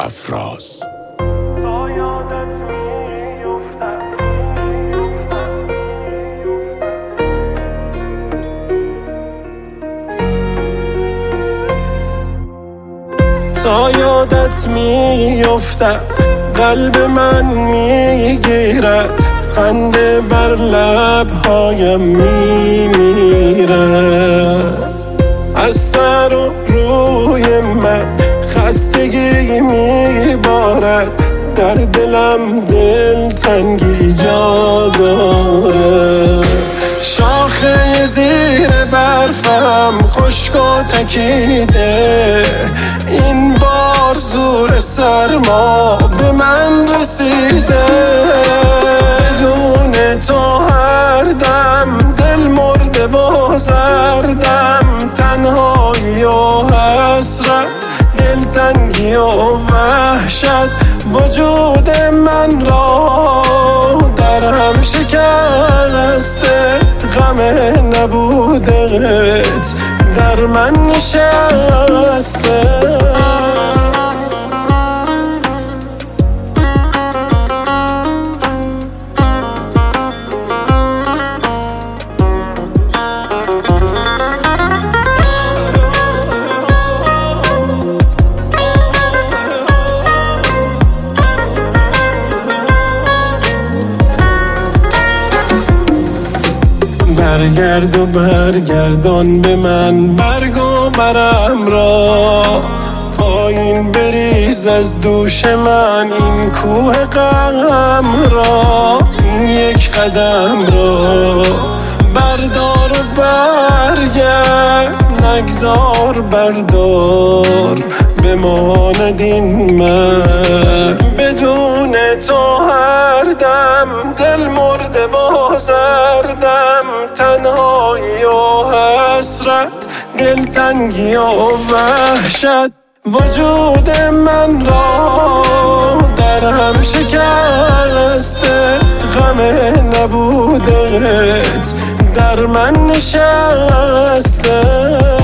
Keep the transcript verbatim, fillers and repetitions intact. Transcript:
سرفراز. تا یادت میفتم قلب من میگیرد، خنده بر لبهایم میمیرد. از سر و روی من خستگی میبارد، در دلم دلتنگی جا دارد. شاخه زیر برفم خشک و تکیده، این بار زور سرما به من رسیده. بدون تو هر دم دل مرده و زردم، تنهایی و حسرت، دلتنگی و وحشت وجود من را در هم شکسته. غم نبودت در من نشسته. برگرد و برگردان به من برگ و برم را، پایین بریز از دوش من این کوه غم را. این یک قدم را بردار و برگرد، نگذار بردار بماند این من. بدون تو هر دم دل مرده و زردم، تنهایی و حسرت، دلتنگی و وحشت وجود من را در هم شکسته. غم نبودت در من نشسته.